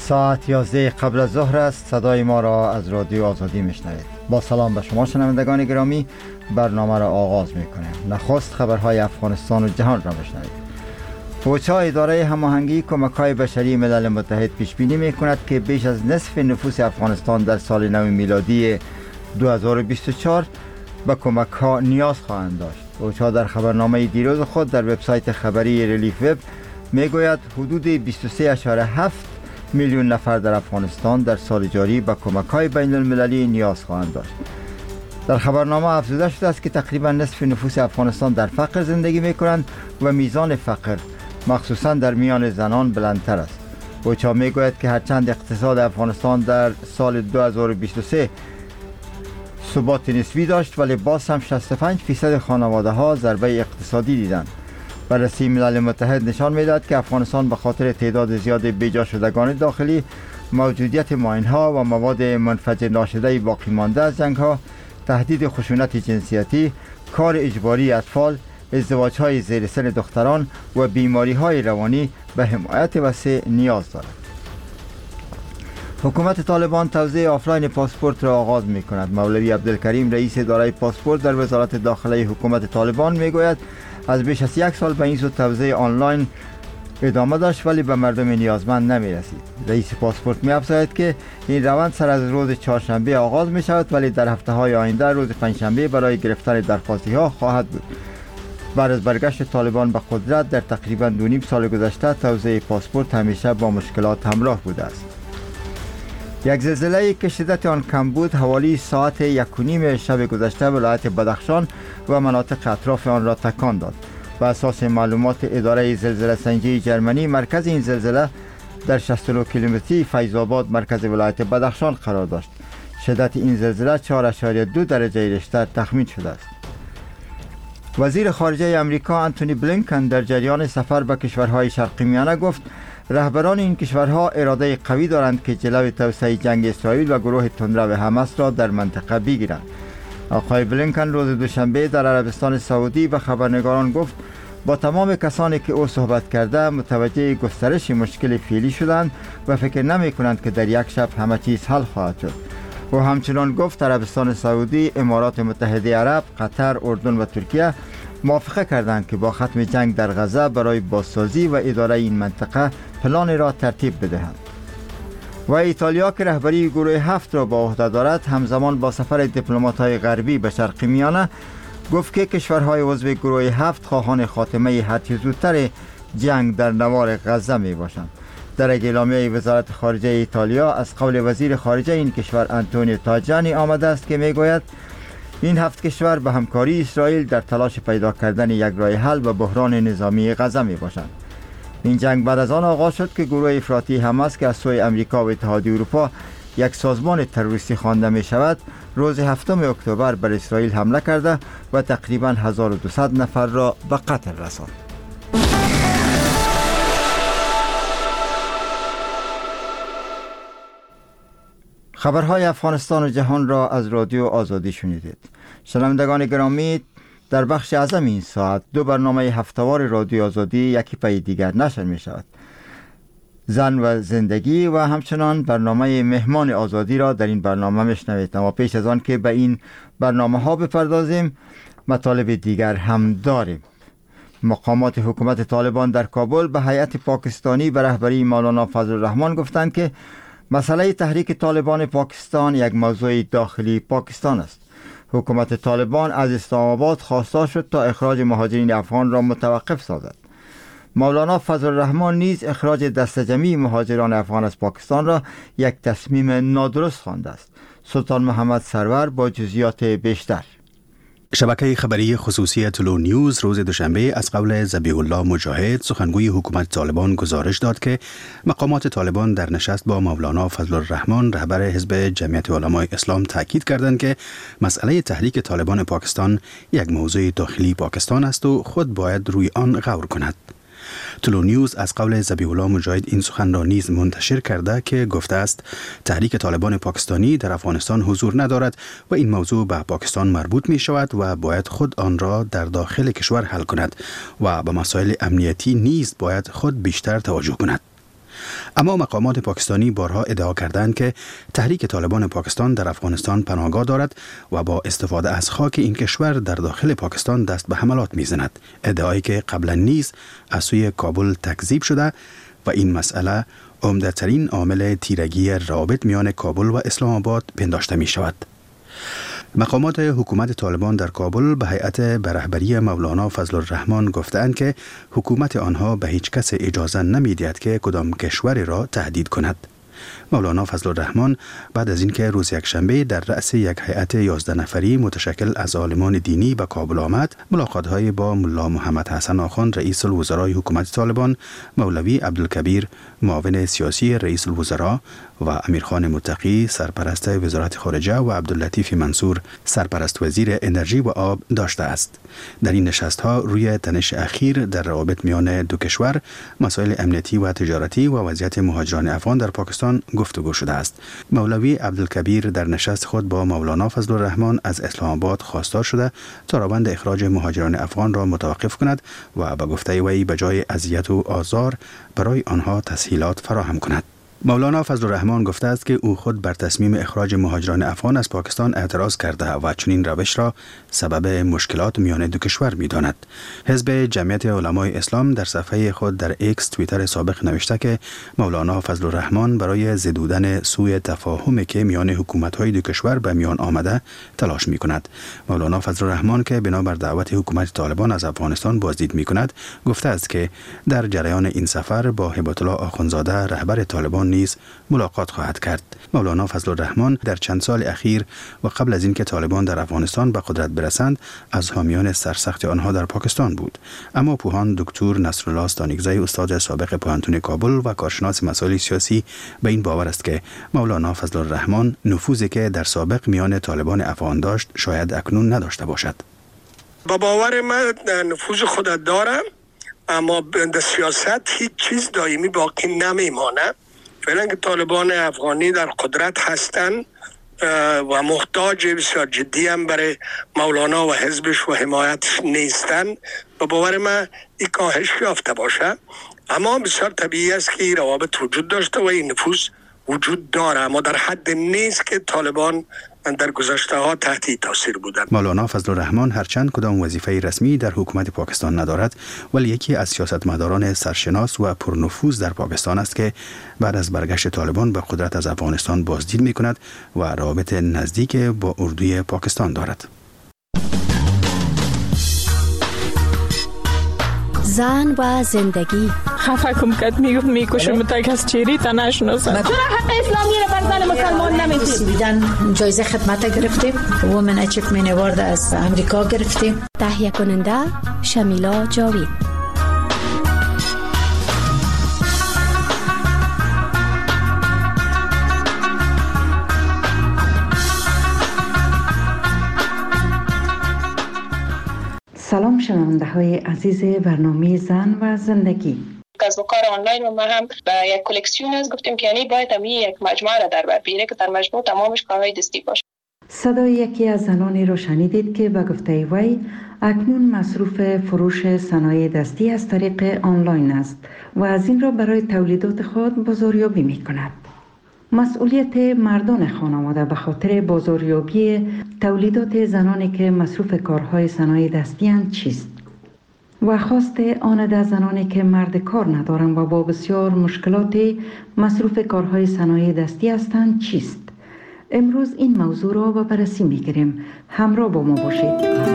ساعت 11 قبل از ظهر است. صدای ما را از رادیو آزادی میشنوید. با سلام به شما شنوندگان گرامی، برنامه را آغاز میکنیم. نخست خبرهای افغانستان و جهان را میشنوید. فوچا اداره هماهنگی کمک‌های بشری ملل متحد پیش بینی میکند که بیش از نصف نفوس افغانستان در سال نو میلادی 2024 به کمک‌ها نیاز خواهند داشت. فوچا در خبرنامه دیروز خود در وبسایت خبری ریلیف وب میگوید حدود 23.7 میلیون نفر در افغانستان در سال جاری به کمک‌های بین المللی نیاز خواهند داشت. در خبرنامه افزوده شده است که تقریبا نصف نفوس افغانستان در فقر زندگی می‌کنند و میزان فقر مخصوصا در میان زنان بلندتر است. فوچا میگوید که هرچند اقتصاد افغانستان در سال 2023 ثبات نسبی داشت، ولی باز هم 65% خانواده‌ها ضربه اقتصادی دیدند. بررسی ملل متحد نشان می‌دهد که افغانستان به خاطر تعداد زیاد بیجا شدگان داخلی، موجودیت ماین‌ها و مواد منفجر ناشده باقی مانده از جنگ‌ها، تهدید خشونت جنسیتی، کار اجباری اطفال، ازدواج‌های زیر سن دختران و بیماری‌های روانی به حمایت وسیع نیاز دارد. حکومت طالبان توزیع آفلاین پاسپورت را آغاز می‌کند. مولوی عبدالکریم رئیس اداره پاسپورت در وزارت داخله حکومت طالبان میگوید از بیش از یک سال به این سو توزیع آنلاین ادامه داشت، ولی به مردم نیازمند نمی‌رسید. رئیس پاسپورت می‌افزاید که این روند سر از روز چهارشنبه آغاز می‌شود، ولی در هفته‌های آینده روز پنجشنبه برای گرفتن درخواستی‌ها خواهد بود. بعد از برگشت طالبان به قدرت در تقریباً 2.5 سال گذشته، توزیع پاسپورت همیشه با مشکلات همراه بوده است. یک زلزله که شدت آن کم بود حوالی ساعت 1:30 شب گذشته ولایت بدخشان و مناطق اطراف آن را تکان داد. بر اساس معلومات اداره زلزله سنجی جرمنی، مرکز این زلزله در 69 کیلومتری فیض‌آباد مرکز ولایت بدخشان قرار داشت. شدت این زلزله 4.2 درجه ریشتر تخمین شده است. وزیر خارجه امریکا آنتونی بلینکن در جریان سفر به کشورهای شرقی میانه گفت رهبران این کشورها اراده قوی دارند که جلوی توسعه جنگ اسرائیل و گروه تندرو حماس را در منطقه بگیرند. آقای بلینکن روز دوشنبه در عربستان سعودی به خبرنگاران گفت با تمام کسانی که او صحبت کرده متوجه گسترش مشکل فعلی شدند و فکر نمی کنند که در یک شب همه چیز حل خواهد شد. او همچنان گفت عربستان سعودی، امارات متحده عرب، قطر، اردن و ترکیه موافقه کردند که با ختم جنگ در غزه برای بازسازی و اداره این منطقه پلان را ترتیب بدهند. و ایتالیا که رهبری گروه 7 را با عهده دارد، همزمان با سفر دیپلمات‌های غربی به شرق میانه گفت که کشورهای عضو گروه 7 خواهان خاتمه هرچه زودتر جنگ در نوار غزه می باشند. در اعلامیه وزارت خارجه ایتالیا از قول وزیر خارجه این کشور آنتونیو تاجانی آمده است که میگوید این 7 کشور به همکاری اسرائیل در تلاش پیدا کردن یک راه حل به بحران نظامی غزه می باشند. این جنگ بعد از آن آغاز شد که گروه افراطی حماس که از سوی امریکا و اتحادیه اروپا یک سازمان تروریستی خوانده می شود، روز 7 اکتبر بر اسرائیل حمله کرده و تقریباً 1200 نفر را به قتل رساند. خبرهای افغانستان و جهان را از رادیو آزادی شنیدید. شنوندگان گرامی، در بخش اعظم این ساعت 2 برنامه هفته‌وار رادیو آزادی یکی پای دیگر نشر می شود. زن و زندگی و همچنان برنامه مهمان آزادی را در این برنامه میشنوید. اما پیش از آن که به این برنامه ها بپردازیم، مطالب دیگر هم داریم. مقامات حکومت طالبان در کابل به هیئت پاکستانی به رهبری مولانا فضل الرحمن گفتند که مسئله تحریک طالبان پاکستان یک موضوع داخلی پاکستان است. حکومت طالبان از اسلام آباد خواسته شد تا اخراج مهاجرین افغان را متوقف سازد. مولانا فضل الرحمن نیز اخراج دسته جمعی مهاجران افغان از پاکستان را یک تصمیم نادرست خوانده است. سلطان محمد سرور با جزئیات بیشتر. شبکه خبری خصوصی تلو نیوز روز دوشنبه از قول ذبیح الله مجاهد سخنگوی حکومت طالبان گزارش داد که مقامات طالبان در نشست با مولانا فضل الرحمن رهبر حزب جمعیت علمای اسلام تاکید کردند که مسئله تحریک طالبان پاکستان یک موضوع داخلی پاکستان است و خود باید روی آن غور کند. تلو نیوز از قول ذبیح الله مجاهد این سخن را نیز منتشر کرده که گفته است تحریک طالبان پاکستانی در افغانستان حضور ندارد و این موضوع به پاکستان مربوط می شود و باید خود آن را در داخل کشور حل کند و به مسائل امنیتی نیز باید خود بیشتر توجه کند. اما مقامات پاکستانی بارها ادعا کردند که تحریک طالبان پاکستان در افغانستان پناهگاه دارد و با استفاده از خاک این کشور در داخل پاکستان دست به حملات می‌زند. ادعایی که قبلا نیز از سوی کابل تکذیب شده و این مسئله عمده‌ترین عامل تیرگی روابط میان کابل و اسلام آباد پنداشته می شود. مقامات حکومت طالبان در کابل به هیئت به رهبری مولانا فضل الرحمن گفتند که حکومت آنها به هیچ کس اجازه نمی‌دهد که کدام کشوری را تهدید کند. مولانا فضل الرحمن بعد از اینکه روز یکشنبه در رأس یک هیئت 11 نفری متشکل از عالمان دینی به کابل آمد، ملاقات‌های با ملا محمد حسن آخوند رئیس الوزراء حکومت طالبان، مولوی عبدالکبیر معاون سیاسی رئیس الوزراء و امیرخان متقی سرپرست وزارت خارجه و عبداللطیف منصور سرپرست وزیر انرژی و آب داشته است. در این نشست‌ها روی تنش اخیر در روابط میان دو کشور، مسائل امنیتی و تجارتی و وضعیت مهاجران افغان در پاکستان گفتگو شده است. مولوی عبدالکبیر در نشست خود با مولانا فضل الرحمن از اسلام آباد خواستار شده تا روند اخراج مهاجران افغان را متوقف کند و به گفته وی به جای اذیت و آزار برای آنها تسهیلات فراهم کند. مولانا فضل الرحمن گفته است که او خود بر تصمیم اخراج مهاجران افغان از پاکستان اعتراض کرده و چنین روش را سبب مشکلات میان دو کشور می‌داند. حزب جمعیت علمای اسلام در صفحه خود در ایکس توییتر سابق نوشته که مولانا فضل الرحمن برای زدودن سوء تفاهمی که میان حکومت‌های دو کشور به میان آمده تلاش می‌کند. مولانا فضل الرحمن که بنابر دعوت حکومت طالبان از افغانستان بازدید می‌کند، گفته است که در جریان این سفر با هبت الله آخوندزاده رهبر طالبان نیز ملاقات خواهد کرد. مولانا فضل الرحمن در چند سال اخیر و قبل از اینکه طالبان در افغانستان به قدرت برسند از حامیان سرسخت آنها در پاکستان بود، اما پوهان دکتر نصرالله استانیکزی استاد سابق پوهنتون کابل و کارشناس مسائل سیاسی به این باور است که مولانا فضل الرحمن نفوذی که در سابق میان طالبان افغان داشت شاید اکنون نداشته باشد. با باور من نفوذ خود دارم، اما در سیاست هیچ چیز دائمی باقی نمیمانه. فعلا که طالبان افغانی در قدرت هستند و محتاج بسیار جدی هم برای مولانا و حزبش و حمایتش نیستند، به باور من این کاهش یافته باشه. اما بسیار طبیعی است که این روابط وجود داشته و این نفوذ وجود داره، اما در حد نیست که طالبان در گذشته ها تحت تاثیر بودند. مولانا فضل الرحمن هرچند کدام وظیفه رسمی در حکومت پاکستان ندارد، ولی یکی از سیاستمداران سرشناس و پرنفوذ در پاکستان است که بعد از برگشت طالبان به قدرت از افغانستان بازدید می کند و روابط نزدیک با اردوی پاکستان دارد. زن و زندگی. خفه کم کد میکشم تا کس چیری تا نشناسم. چرا حق اسلامی رو بر زن مسلمان نمیدید؟ بیدن جایزه خدمت گرفتیم، وومن اچیومنت اوارد از امریکا گرفتیم. تهیه کننده شمیلا جاوید. سلام شنونده های عزیز برنامه زن و زندگی. کسب و کار آنلاین و ما هم به یک کلکسیون از گفتیم که یعنی باید هم یک مجموعه را در بر بگیره که در مجموع تمامش کارهای دستی باشه. صدای یکی از زنانی رو شنیدید که به گفته وی اکنون مصروف فروش صنایع دستی از طریق آنلاین است و از این را برای تولیدات خود بازاریابی می کند. مسئولیت مردان خانواده به خاطر بازاریابی تولیدات زنانی که مصروف کارهای صنایع دستی اند چیست؟ و خواست آن زنانی که مرد کار ندارند و با بسیار مشکلات مصروف کارهای صنایع دستی هستند چیست؟ امروز این موضوع را به بررسی می‌گیریم. همراه با ما باشید.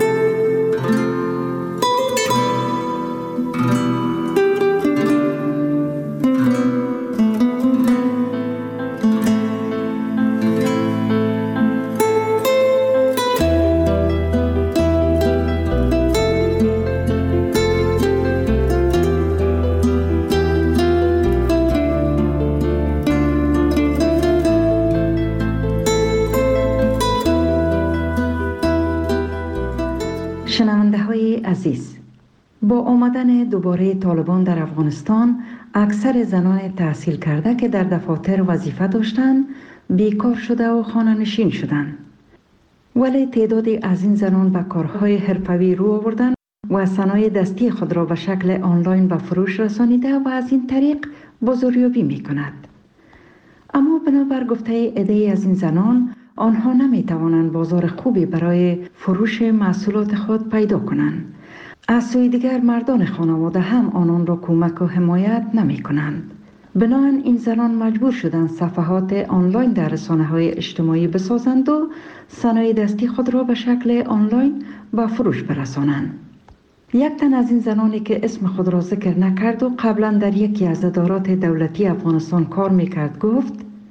شنونده های عزیز، با آمدن دوباره طالبان در افغانستان اکثر زنان تحصیل کرده که در دفاتر وظیفه داشتند بیکار شده و خانه نشین شدند. ولی تعدادی از این زنان به کارهای حرفوی رو آوردند و صنایع دستی خود را به شکل آنلاین به فروش رسانیده و از این طریق بازاریابی می کند. اما بنابر گفته عده‌ای از این زنان، آنها نمی توانند بازار خوبی برای فروش محصولات خود پیدا کنند. از سوی دیگر مردان خانواده هم آنان را کمک و حمایت نمی کنند. بنابراین این زنان مجبور شدند صفحات آنلاین در رسانه‌های اجتماعی بسازند و صنایع دستی خود را به شکل آنلاین به فروش برسانند. یک تن از این زنانی که اسم خود را ذکر نکرد و قبلا در یکی از ادارات دولتی افغانستان کار میکرد گفت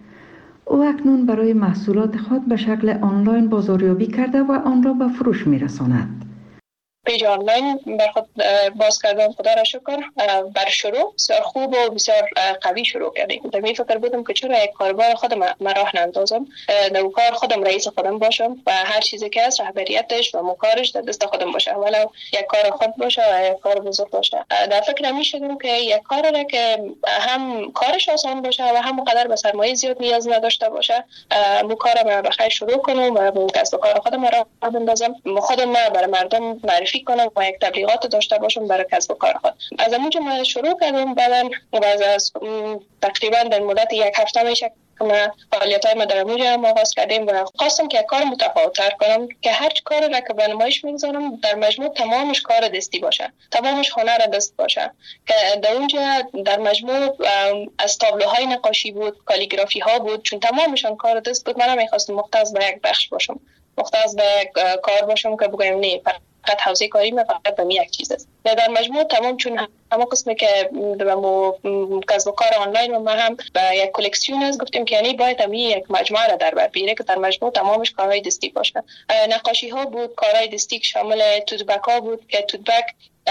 او اکنون برای محصولات خود به شکل آنلاین بازاریابی کرده و آن را به فروش میرساند. پیج آنلاین بر خود باز کردم، خدا را شکر. بر شروع بسیار خوب و بسیار قوی شروع کردیم. در می فکر بودم که چرا یک کاربار خودم راه نندازم، نوکار خودم رئیس خودم باشم و هر چیزی که از رهبریتش و مکارش در دست خودم باشه، ولو یک کار خود باشه و یک کار بزرگ باشه. در فکر می شدم که یک کار را که هم کارش آسان باشه و هم قدر به سرمایه زیاد نیاز نداشته باشه، مکار را بخیر شروع کنم و کسب و کار خودم راه بندازم، خودم برای مردم معرفی کنم و یک تبلیغات داشته باشم برای کسب و کار خود. از اونجا من شروع کردم. بعدن از تقریبا در مدت یک هفته میشه که ما فعالیت‌های ما در اونجا آغاز کردیم و خواستم که کار متفاوت‌تر کنم که هر کاری را که به نمایش میگذارم در مجموع تمامش کار دستی باشه، تمامش هنر دست باشه. که در اونجا در مجموع از تابلوهای نقاشی بود، کالیگرافی ها بود، چون تمامشان کار دست بود. من می‌خواستم مختص به یک بخش باشم، مختص به کار باشم که بگم نه فقط حوزه کاری من فقط به یک چیز است. در مجموع تمام، چون همه قسمی که به کسب و کار آنلاین و ما هم به یک کلکسیون است، گفتیم که یعنی باید هم یک مجموعه را در بر بگیره که در مجموع تمامش کارهای دستی باشه. نقاشی ها بود، کارهای دستی که شامل توتبک ها بود که توتبک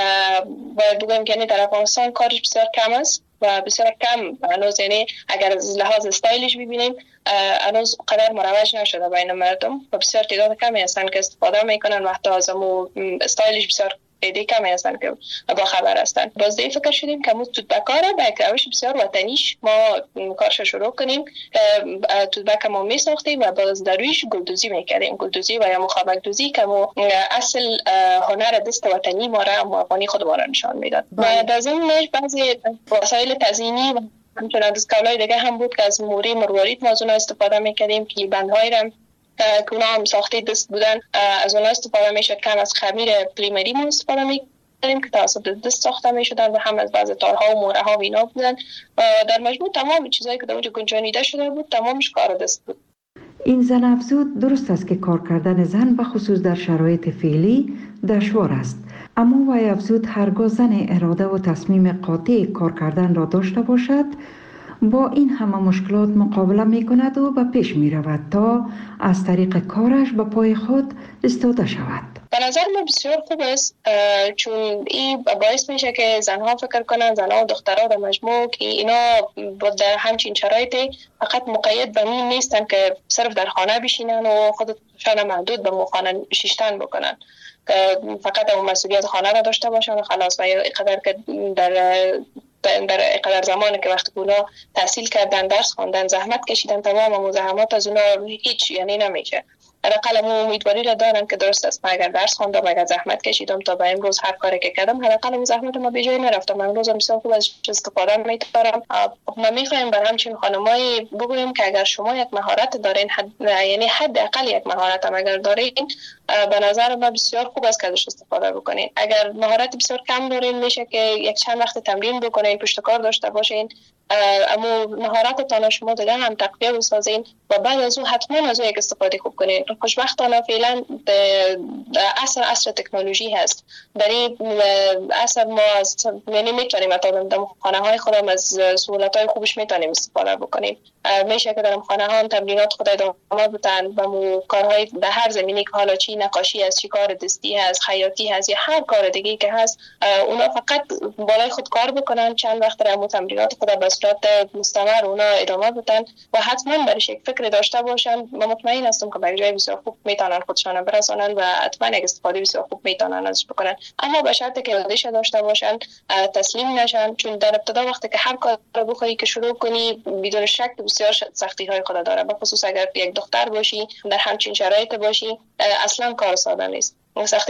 باید بگم که یعنی در افغانستان کارش بسیار کم است و بسیار کم هنوز، یعنی اگر از لحاظ استایلش ببینیم هنوز قدر مروج نشده بین مردم و بسیار تعداد کمی هستن که استفاده میکنن و حتی از استایلش بسیار ایده کمی هستن که با خبر هستن. باز دیگه فکر شدیم که ما توتبک‌ها با یک روش بسیار وطنیش ما کارش شروع کنیم. توتبک ما می ساختیم و باز در رویش گلدوزی میکردیم، گلدوزی و یا مخابک دوزی که ما اصل هنر دست وطنی ما را افغانی خود ما را نشان میداد. و در ضمنش بعضی وسایل تزیینی همچنان از کالای دیگه هم بود که از موری مروارید ما از اونها استفاده میکردیم که بندهای را که اونا هم ساخته دست بودن از اونها استفاده میشد. کم از خمیر پلیمری ما استفاده میکردیم که توسط دست ساخته میشدن و هم از بعض تارها و موره ها و اینا بودن. در مجموع تمام چیزایی که در اونجا گنجانیده شده بود تمامش کار دست بود. این زن افزود درست است که کار کردن زن به خصوص در شرایط فعلی دشوار است، اما وی افزود هرگاه زن اراده و تصمیم قاطع کار کردن را داشته باشد با این همه مشکلات مقابله می کند و به پیش می رود تا از طریق کارش به پای خود ایستاده شود. به نظر من بسیار خوب است، چون این باعث میشه که زنها فکر کنن، زنها و دخترها در مجموع، که اینا در همچین شرایطی فقط مقید به این نیستن که صرف در خانه بشینن و خودشان محدود به خانه نشستن بکنن، که فقط اون مسئولیت خانه را داشته باشن و خلاص. و اینقدر که در اینقدر زمانی که وقتی اونا تحصیل کردن، درس خواندن، زحمت کشیدن، تمام مزاحمات از اونا هیچ یعنی نمیشه. حداقل امیدواری را دارم که درست است، من اگر درس خواندم، اگر زحمت کشیدم تا به امروز هر کاری که کردم، حداقل اون زحمت ما به جای نرفتم. من امروز بسیار خوب از استفاده می‌کنم. ما می‌خوایم برای همچین خانمایی بگوییم که اگر شما یک مهارت دارین، یعنی حداقل یک مهارت هم اگر دارین، به نظر من بسیار خوب است که ازش استفاده بکنین. اگر مهارت بسیار کم دارین، میشه که یک چند وقت تمرین بکنین، پشت کار داشته باشین، اما مهارتتان شما دیگه هم تقویه بسازین و بعد از اون حتما از اون یک استفاده خوب کنین. خوشبختانه فعلا عصر تکنولوژی هست. در این عصر ما یعنی میتونیم در خانه های خودم از سهولت های خوبش میتونیم استفاده بکنیم. میشه که در خانه ها تمرینات خود ادامه بدن و کارهای در هر زمینی که حالا چی نقاشی هست، چی کار دستی هست، خیاطی هست یا هر کار دیگه که هست، اونا فقط بالای خود کار بکنن، چند وقت در تمرینات خود به صورت مستمر اونا ادامه بدن و حتما برش یک فکر داشته باشن. من مطمئن هستم که به جای بسیار خوب میتونن خودشان برسونن و حتما یک استفاده بسیار خوب میتونن ازش بکنن، اما به شرطی که اراده‌اش داشته باشن، تسلیم نشن. چون در ابتدا وقتی که هر کار رو بخوای که شروع کنی، بدون شک بسیار سختی های خود داره، به خصوص اگر یک دختر باشی، در همچین شرایط باشی، اصلا کار ساده نیست.